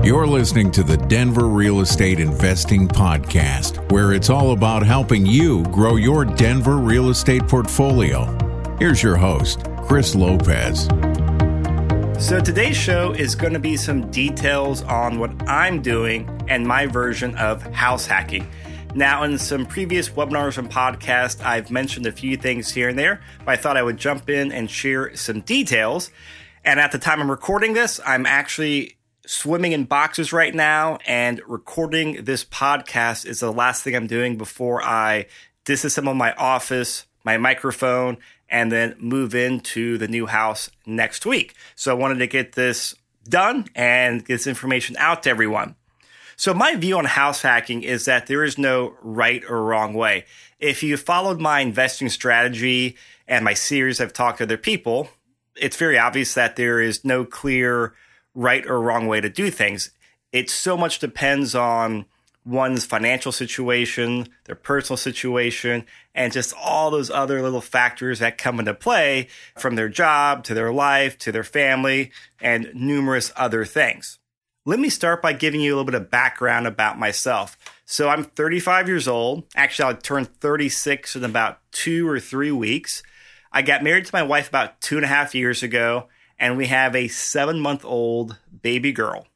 You're listening to the Denver Real Estate Investing Podcast, where it's all about helping you grow your Denver real estate portfolio. Here's your host, Chris Lopez. So today's show is going to be some details on what I'm doing and my version of house hacking. Now, in some previous webinars and podcasts, I've mentioned a few things here and there, but I thought I would jump in and share some details. And at the time I'm recording this, I'm actually swimming in boxes right now, and recording this podcast is the last thing I'm doing before I disassemble my office, my microphone, and then move into the new house next week. So I wanted to get this done and get this information out to everyone. So my view on house hacking is that there is no right or wrong way. If you followed my investing strategy and my series I've talked to other people, it's very obvious that there is no clear right or wrong way to do things. It so much depends on one's financial situation, their personal situation, and just all those other little factors that come into play, from their job to their life to their family and numerous other things. Let me start by giving you a little bit of background about myself. So I'm 35 years old. Actually, I'll turn 36 in about 2 or 3 weeks. I got married to my wife about 2.5 years ago, and we have a 7-month-old baby girl.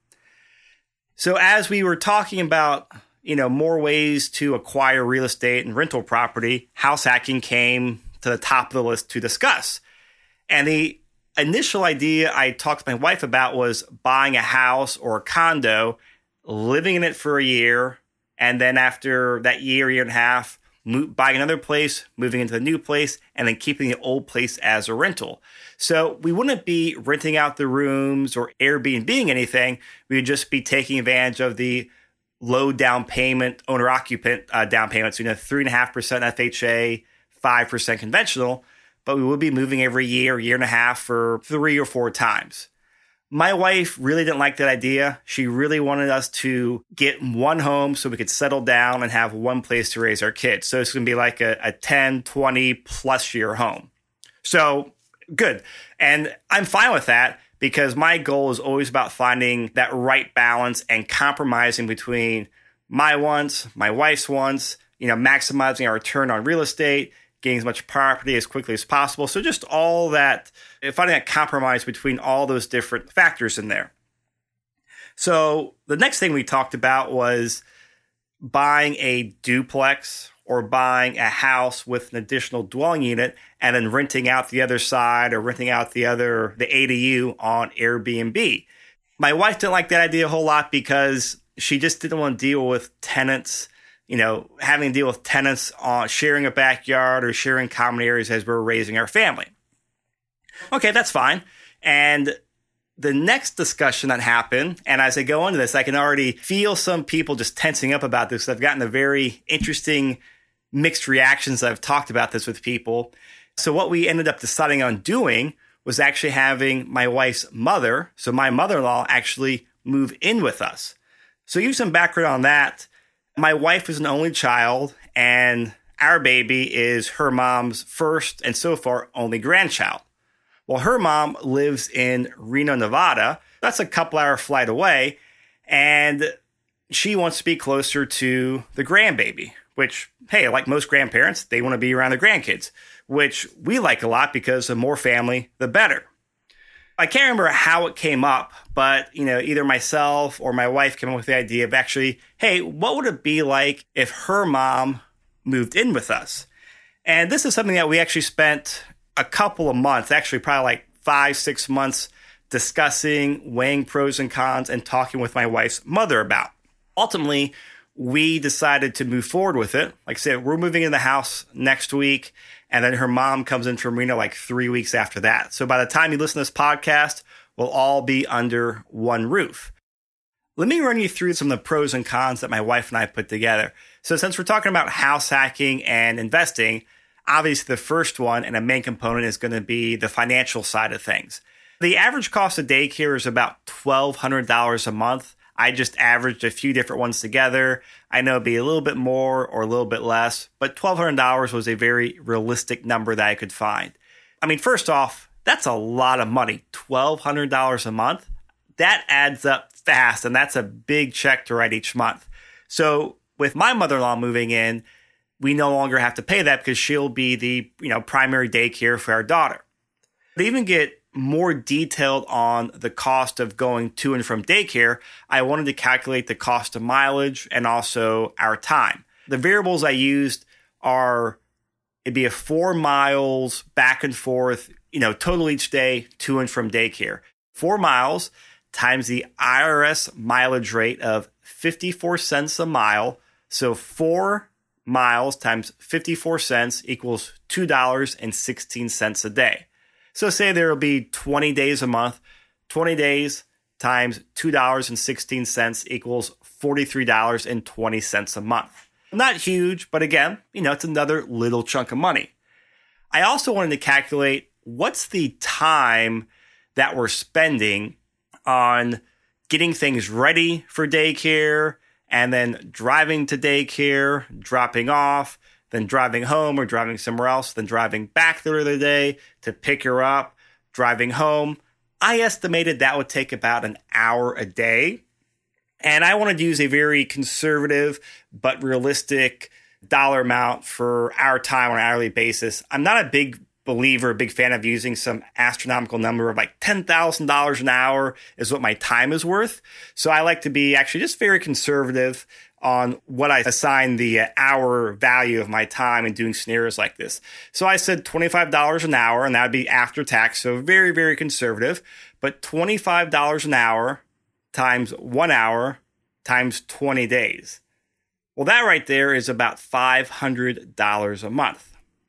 So as we were talking about, more ways to acquire real estate and rental property, house hacking came to the top of the list to discuss. And the initial idea I talked to my wife about was buying a house or a condo, living in it for a year, and then after that year and a half, buying another place, moving into the new place, and then keeping the old place as a rental. So we wouldn't be renting out the rooms or Airbnb-ing anything. We would just be taking advantage of the low down payment, owner-occupant down payments, 3.5% FHA, 5% conventional, but we would be moving every year and a half for 3 or 4 times. My wife really didn't like that idea. She really wanted us to get one home so we could settle down and have one place to raise our kids. So it's going to be like a 10, 20 plus year home. So good. And I'm fine with that because my goal is always about finding that right balance and compromising between my wants, my wife's wants, maximizing our return on real estate, getting as much property as quickly as possible. So just all that, finding that compromise between all those different factors in there. So the next thing we talked about was buying a duplex or buying a house with an additional dwelling unit and then renting out the other side or renting out the ADU on Airbnb. My wife didn't like that idea a whole lot because she just didn't want to deal with tenants, having to deal with tenants on sharing a backyard or sharing common areas as we're raising our family. Okay, that's fine. And the next discussion that happened, and as I go into this, I can already feel some people just tensing up about this. I've gotten a very interesting mixed reactions. I've talked about this with people. So what we ended up deciding on doing was actually having my wife's mother, so my mother-in-law, actually move in with us. So give you some background on that. My wife is an only child, and our baby is her mom's first and so far only grandchild. Well, her mom lives in Reno, Nevada. That's a couple-hour flight away, and she wants to be closer to the grandbaby, which, hey, like most grandparents, they want to be around their grandkids, which we like a lot because the more family, the better. I can't remember how it came up, but, either myself or my wife came up with the idea of actually, hey, what would it be like if her mom moved in with us? And this is something that we actually spent a couple of months, actually probably like 5-6 months, discussing, weighing pros and cons, and talking with my wife's mother about. Ultimately, we decided to move forward with it. Like I said, we're moving in the house next week, and then her mom comes in from Reno like 3 weeks after that. So by the time you listen to this podcast, we'll all be under one roof. Let me run you through some of the pros and cons that my wife and I put together. So since we're talking about house hacking and investing, obviously the first one and a main component is going to be the financial side of things. The average cost of daycare is about $1,200 a month. I just averaged a few different ones together. I know it'd be a little bit more or a little bit less, but $1,200 was a very realistic number that I could find. I mean, first off, that's a lot of money. $1,200 a month. that adds up fast, and that's a big check to write each month. So with my mother-in-law moving in, we no longer have to pay that because she'll be the primary daycare for our daughter. To even get more detailed on the cost of going to and from daycare, I wanted to calculate the cost of mileage and also our time. The variables I used are, it'd be a 4 miles back and forth, total each day to and from daycare. 4 miles times the IRS mileage rate of 54 cents a mile. So 4 miles times 54 cents equals $2.16 a day. So say there will be 20 days a month. 20 days times $2.16 equals $43.20 a month. Not huge, but again, it's another little chunk of money. I also wanted to calculate what's the time that we're spending on getting things ready for daycare and then driving to daycare, dropping off, then driving home or driving somewhere else, then driving back the other day to pick her up, driving home. I estimated that would take about an hour a day. And I wanted to use a very conservative but realistic dollar amount for our time on an hourly basis. I'm not a big believer, a big fan of using some astronomical number of like $10,000 an hour is what my time is worth. So I like to be actually just very conservative on what I assign the hour value of my time in doing scenarios like this. So I said $25 an hour, and that would be after tax. So very, very conservative. But $25 an hour times 1 hour times 20 days. Well, that right there is about $500 a month.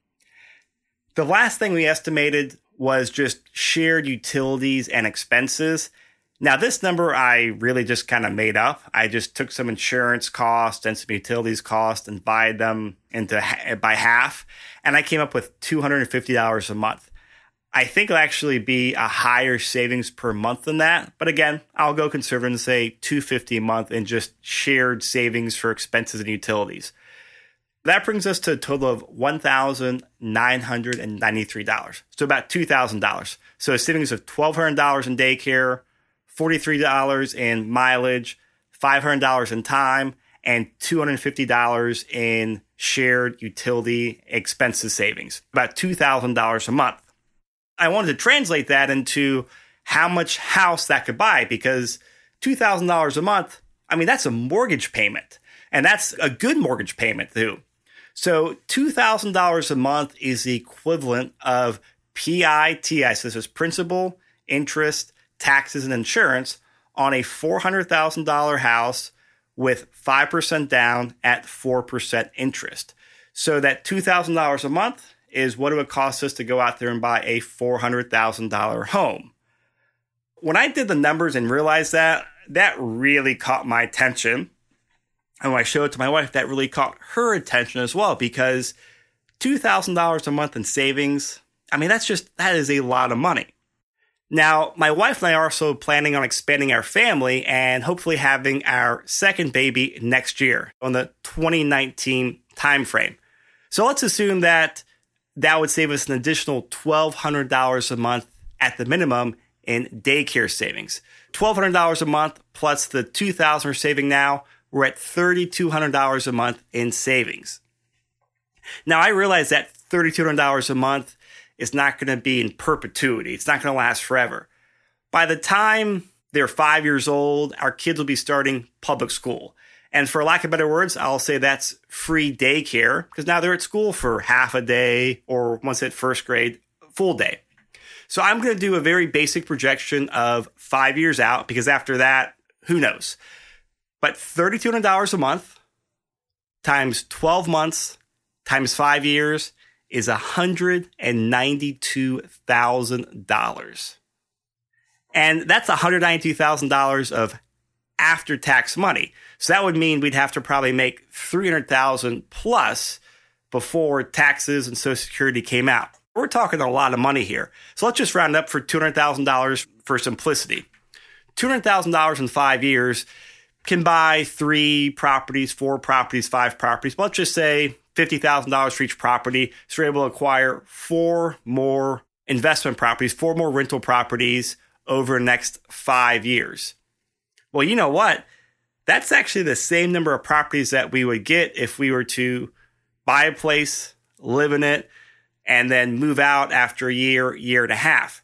The last thing we estimated was just shared utilities and expenses. Now, this number I really just kind of made up. I just took some insurance costs and some utilities costs and divided them by half, and I came up with $250 a month. I think it'll actually be a higher savings per month than that. But again, I'll go conservative and say $250 a month in just shared savings for expenses and utilities. That brings us to a total of $1,993. So about $2,000. So a savings of $1,200 in daycare, $43 in mileage, $500 in time, and $250 in shared utility expenses savings. About $2,000 a month. I wanted to translate that into how much house that could buy, because $2,000 a month, that's a mortgage payment. And that's a good mortgage payment too. So $2,000 a month is the equivalent of PITI, so this is principal, interest, taxes, and insurance on a $400,000 house with 5% down at 4% interest. So that $2,000 a month is what it would cost us to go out there and buy a $400,000 home. When I did the numbers and realized that really caught my attention. And when I showed it to my wife, that really caught her attention as well, because $2,000 a month in savings, that is a lot of money. Now, my wife and I are also planning on expanding our family and hopefully having our second baby next year on the 2019 timeframe. So let's assume that would save us an additional $1,200 a month at the minimum in daycare savings. $1,200 a month plus the $2,000 we're saving now, we're at $3,200 a month in savings. Now, I realize that $3,200 a month is not going to be in perpetuity. It's not going to last forever. By the time they're 5 years old, our kids will be starting public school. And for lack of better words, I'll say that's free daycare, because now they're at school for half a day, or once at first grade, full day. So I'm going to do a very basic projection of 5 years out, because after that, who knows? But $3,200 a month times 12 months times 5 years is $192,000. And that's $192,000 of after-tax money. So that would mean we'd have to probably make $300,000 plus before taxes and Social Security came out. We're talking a lot of money here. So let's just round up for $200,000 for simplicity. $200,000 in 5 years can buy 3 properties, 4 properties, 5 properties. But let's just say $50,000 for each property. So we're able to acquire 4 more investment properties, 4 more rental properties over the next 5 years. Well, you know what? That's actually the same number of properties that we would get if we were to buy a place, live in it, and then move out after a year, year and a half.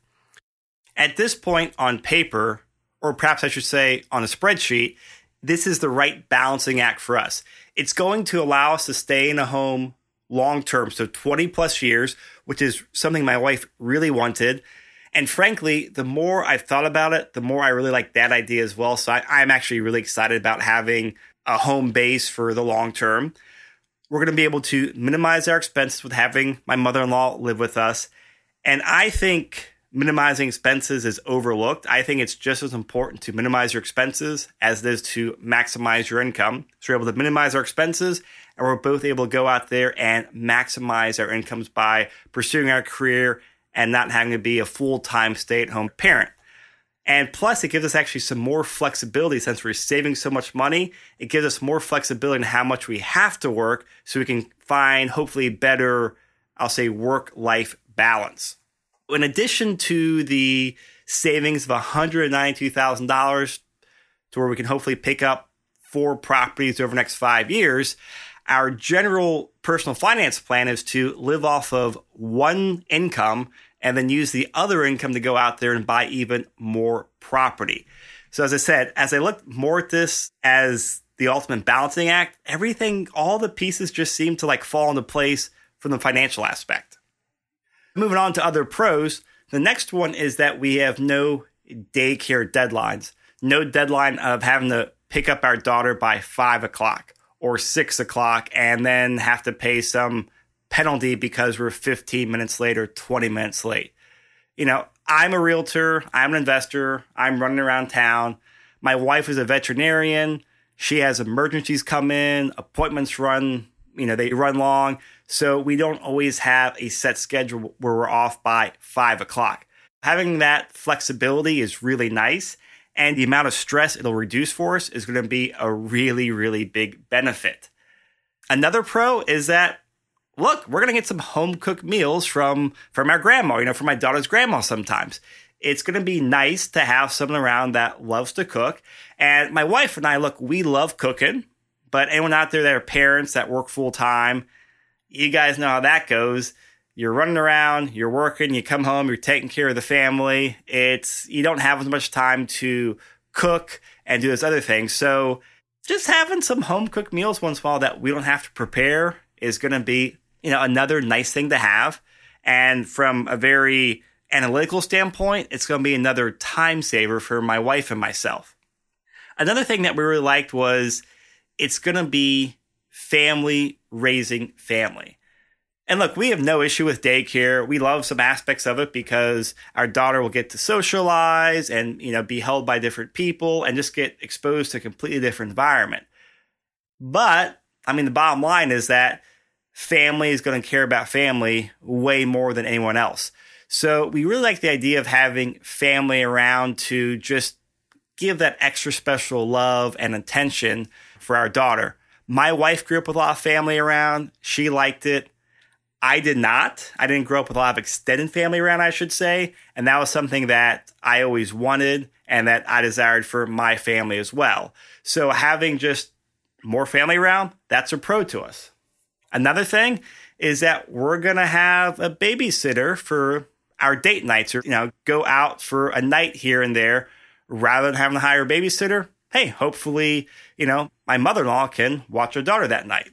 At this point on paper, or perhaps I should say on a spreadsheet, this is the right balancing act for us. It's going to allow us to stay in a home long term, so 20 plus years, which is something my wife really wanted. And frankly, the more I've thought about it, the more I really like that idea as well. So I'm actually really excited about having a home base for the long term. We're going to be able to minimize our expenses with having my mother-in-law live with us. And I think minimizing expenses is overlooked. I think it's just as important to minimize your expenses as it is to maximize your income. So we're able to minimize our expenses, and we're both able to go out there and maximize our incomes by pursuing our career and not having to be a full-time stay-at-home parent. And plus, it gives us actually some more flexibility since we're saving so much money. It gives us more flexibility in how much we have to work so we can find hopefully better, I'll say, work-life balance. In addition to the savings of $192,000 to where we can hopefully pick up 4 properties over the next 5 years, our general personal finance plan is to live off of one income and then use the other income to go out there and buy even more property. So as I said, as I look more at this as the ultimate balancing act, everything, all the pieces just seem to fall into place from the financial aspect. Moving on to other pros, the next one is that we have no daycare deadlines. No deadline of having to pick up our daughter by 5 o'clock or 6 o'clock and then have to pay some penalty because we're 15 minutes late or 20 minutes late. You know, I'm a realtor, I'm an investor, I'm running around town. My wife is a veterinarian. She has emergencies come in, appointments run, they run long. So we don't always have a set schedule where we're off by 5 o'clock. Having that flexibility is really nice. And the amount of stress it'll reduce for us is going to be a really, really big benefit. Another pro is that, look, we're going to get some home-cooked meals from our grandma, from my daughter's grandma sometimes. It's going to be nice to have someone around that loves to cook. And my wife and I, look, we love cooking. But anyone out there that are parents that work full-time, you guys know how that goes. You're running around, you're working, you come home, you're taking care of the family. You don't have as much time to cook and do those other things. So just having some home-cooked meals once in a while that we don't have to prepare is going to be, another nice thing to have. And from a very analytical standpoint, it's going to be another time saver for my wife and myself. Another thing that we really liked was it's going to be family raising family. And look, we have no issue with daycare. We love some aspects of it because our daughter will get to socialize and, be held by different people and just get exposed to a completely different environment. But, the bottom line is that family is going to care about family way more than anyone else. So we really like the idea of having family around to just give that extra special love and attention for our daughter. My wife grew up with a lot of family around. She liked it. I did not. I didn't grow up with a lot of extended family around, I should say. And that was something that I always wanted and that I desired for my family as well. So having just more family around, that's a pro to us. Another thing is that we're going to have a babysitter for our date nights or, go out for a night here and there rather than having to hire a babysitter. Hey, hopefully, my mother-in-law can watch her daughter that night.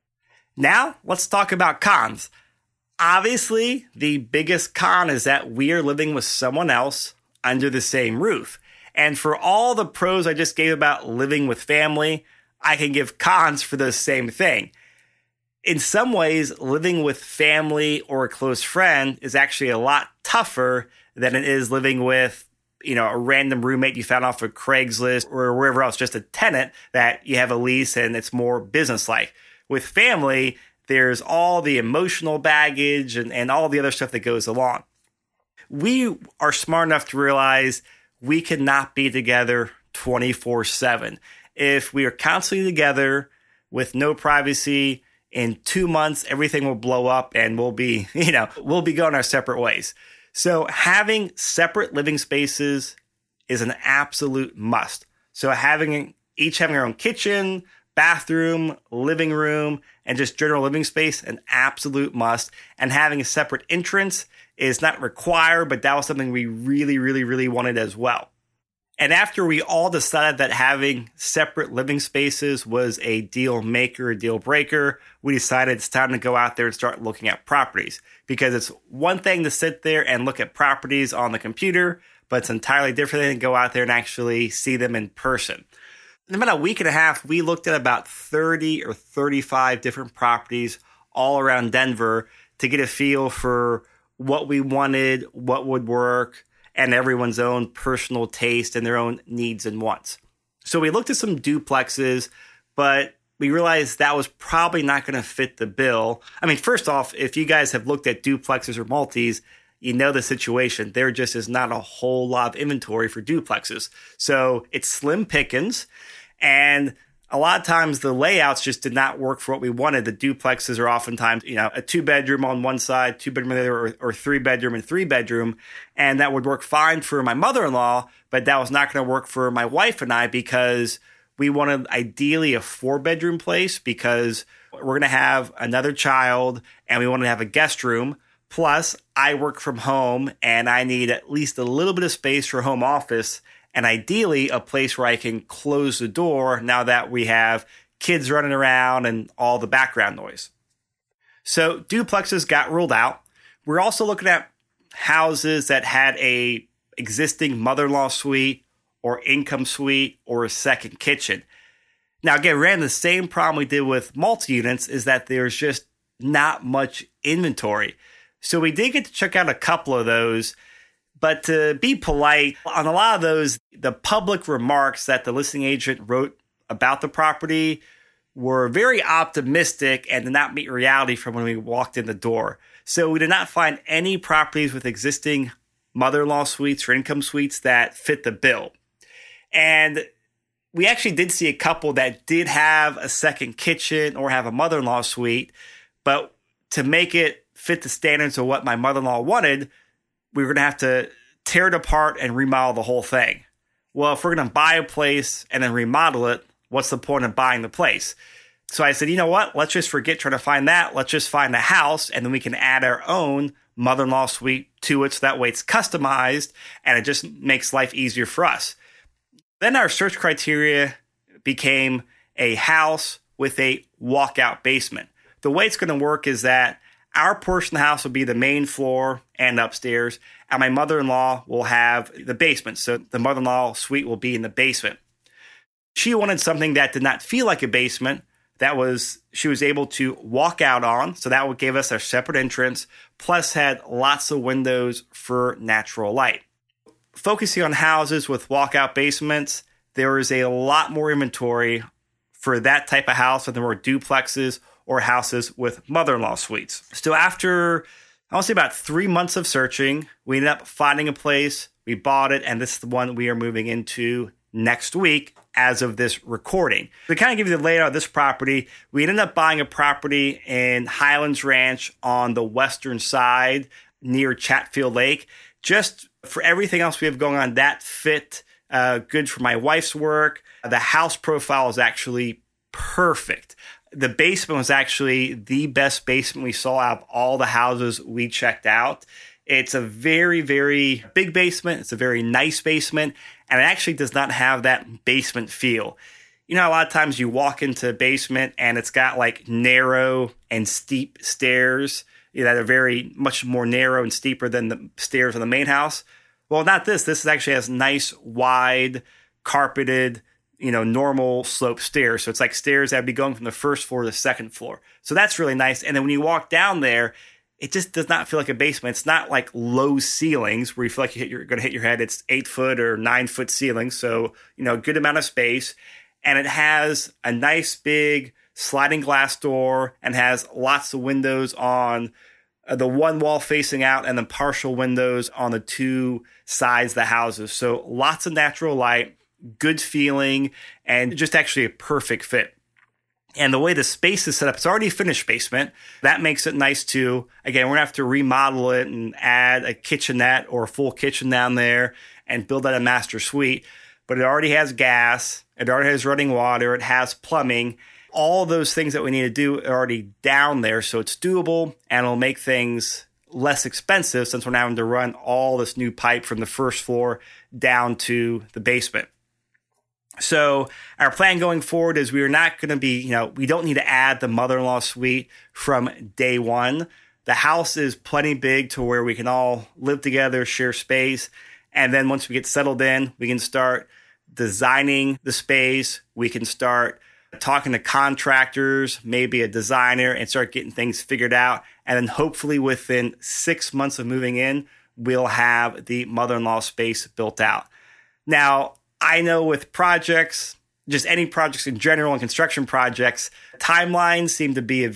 Now, let's talk about cons. Obviously, the biggest con is that we are living with someone else under the same roof. And for all the pros I just gave about living with family, I can give cons for the same thing. In some ways, living with family or a close friend is actually a lot tougher than it is living with, a random roommate you found off of Craigslist or wherever else, just a tenant that you have a lease and it's more business-like. With family, there's all the emotional baggage and all the other stuff that goes along. We are smart enough to realize we cannot be together 24/7. If we are constantly together with no privacy, in 2 months, everything will blow up and we'll be going our separate ways. So having separate living spaces is an absolute must. So each having our own kitchen, bathroom, living room, and just general living space, an absolute must. And having a separate entrance is not required, but that was something we really, really, really wanted as well. And after we all decided that having separate living spaces was a deal maker, a deal breaker, we decided it's time to go out there and start looking at properties. Because it's one thing to sit there and look at properties on the computer, but it's entirely different than to go out there and actually see them in person. In about a week and a half, we looked at about 30 or 35 different properties all around Denver to get a feel for what we wanted, what would work, and everyone's own personal taste and their own needs and wants. So we looked at some duplexes, but we realized that was probably not going to fit the bill. I mean, first off, if you guys have looked at duplexes or multis, you know the situation. There just is not a whole lot of inventory for duplexes. So it's slim pickings, and a lot of times the layouts just did not work for what we wanted. The duplexes are oftentimes, a 2-bedroom on one side, 2-bedroom on the other, or 3-bedroom and 3-bedroom. And that would work fine for my mother-in-law, but that was not going to work for my wife and I because we wanted ideally a 4-bedroom place because we're going to have another child and we wanted to have a guest room. Plus, I work from home and I need at least a little bit of space for home office. And ideally, a place where I can close the door now that we have kids running around and all the background noise. So duplexes got ruled out. We're also looking at houses that had a existing mother-in-law suite or income suite or a second kitchen. Now, again, ran the same problem we did with multi-units is that there's just not much inventory. So we did get to check out a couple of those. But to be polite, on a lot of those, the public remarks that the listing agent wrote about the property were very optimistic and did not meet reality from when we walked in the door. So we did not find any properties with existing mother-in-law suites or income suites that fit the bill. And we actually did see a couple that did have a second kitchen or have a mother-in-law suite, but to make it fit the standards of what my mother-in-law wanted, we were going to have to tear it apart and remodel the whole thing. Well, if we're going to buy a place and then remodel it, what's the point of buying the place? So I said, you know what? Let's just forget trying to find that. Let's just find a house, and then we can add our own mother-in-law suite to it. So that way it's customized, and it just makes life easier for us. Then our search criteria became a house with a walkout basement. The way it's going to work is that our portion of the house will be the main floor and upstairs, and my mother-in-law will have the basement. So the mother-in-law suite will be in the basement. She wanted something that did not feel like a basement, she was able to walk out on, so that would give us our separate entrance, plus had lots of windows for natural light. Focusing on houses with walkout basements, there is a lot more inventory for that type of house than there were duplexes or houses with mother-in-law suites. So after, I want to say about 3 months of searching, we ended up finding a place, we bought it, and this is the one we are moving into next week as of this recording. To kind of give you the layout of this property, we ended up buying a property in Highlands Ranch on the western side near Chatfield Lake. Just for everything else we have going on, that fit good for my wife's work. The house profile is actually perfect. The basement was actually the best basement we saw out of all the houses we checked out. It's a very, very big basement. It's a very nice basement, and it actually does not have that basement feel. You know, a lot of times you walk into a basement and it's got like narrow and steep stairs that are very much more narrow and steeper than the stairs in the main house. Well, not this. This actually has nice, wide, carpeted, normal slope stairs. So it's like stairs that would be going from the first floor to the second floor. So that's really nice. And then when you walk down there, it just does not feel like a basement. It's not like low ceilings where you feel like you're going to hit your head. It's 8-foot or 9-foot ceilings. So, a good amount of space. And it has a nice big sliding glass door and has lots of windows on the one wall facing out and then partial windows on the two sides of the houses. So lots of natural light, good feeling, and just actually a perfect fit. And the way the space is set up, it's already a finished basement. That makes it nice too. Again, we're going to have to remodel it and add a kitchenette or a full kitchen down there and build out a master suite. But it already has gas. It already has running water. It has plumbing. All those things that we need to do are already down there. So it's doable and it'll make things less expensive since we're now having to run all this new pipe from the first floor down to the basement. So our plan going forward is we are not going to be, we don't need to add the mother-in-law suite from day one. The house is plenty big to where we can all live together, share space. And then once we get settled in, we can start designing the space. We can start talking to contractors, maybe a designer, and start getting things figured out. And then hopefully within 6 months of moving in, we'll have the mother-in-law space built out. Now, I know with projects, just any projects in general and construction projects, timelines seem to be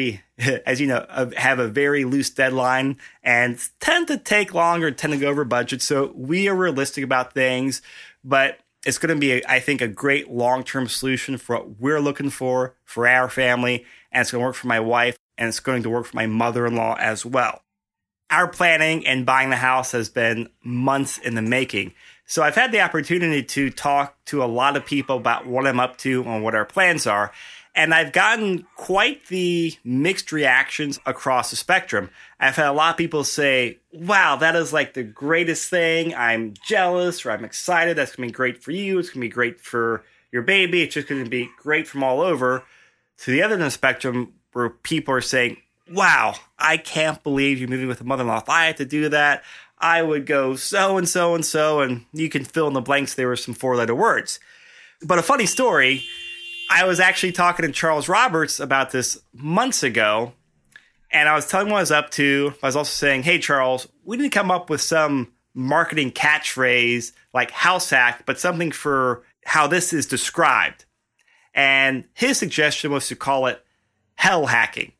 as you know, have a very loose deadline and tend to take longer, tend to go over budget. So we are realistic about things, but it's going to be, I think, a great long-term solution for what we're looking for our family, and it's going to work for my wife, and it's going to work for my mother-in-law as well. Our planning and buying the house has been months in the making. So I've had the opportunity to talk to a lot of people about what I'm up to and what our plans are. And I've gotten quite the mixed reactions across the spectrum. I've had a lot of people say, wow, that is like the greatest thing. I'm jealous, or I'm excited. That's going to be great for you. It's going to be great for your baby. It's just going to be great from all over. To the other end of the spectrum, where people are saying, wow, I can't believe you're moving with a mother-in-law. If I had to do that, I would go so and so and so, and you can fill in the blanks. There were some 4-letter words. But a funny story, I was actually talking to Charles Roberts about this months ago, and I was telling him what I was up to. I was also saying, hey, Charles, we need to come up with some marketing catchphrase like house hack, but something for how this is described. And his suggestion was to call it hell hacking.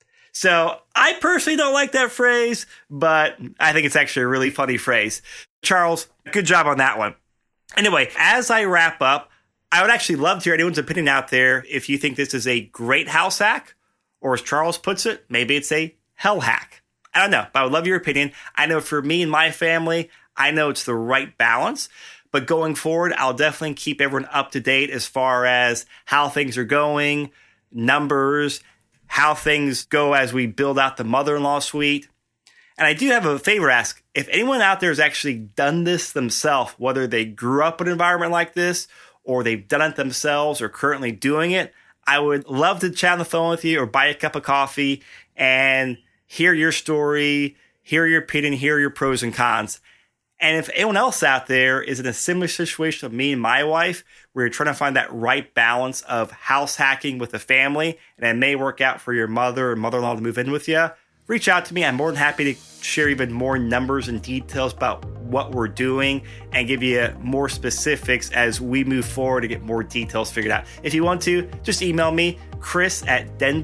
So I personally don't like that phrase, but I think it's actually a really funny phrase. Charles, good job on that one. Anyway, as I wrap up, I would actually love to hear anyone's opinion out there if you think this is a great house hack, or as Charles puts it, maybe it's a hell hack. I don't know, but I would love your opinion. I know for me and my family, I know it's the right balance. But going forward, I'll definitely keep everyone up to date as far as how things are going, numbers, how things go as we build out the mother-in-law suite. And I do have a favor to ask. If anyone out there has actually done this themselves, whether they grew up in an environment like this, or they've done it themselves or currently doing it, I would love to chat on the phone with you or buy a cup of coffee and hear your story, hear your opinion, hear your pros and cons. And if anyone else out there is in a similar situation of me and my wife, where you're trying to find that right balance of house hacking with the family, and it may work out for your mother or mother-in-law to move in with you, reach out to me. I'm more than happy to share even more numbers and details about what we're doing and give you more specifics as we move forward to get more details figured out. If you want to, just email me,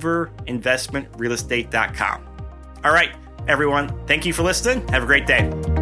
Chris@DenverInvestmentRealestate.com. All right, everyone. Thank you for listening. Have a great day.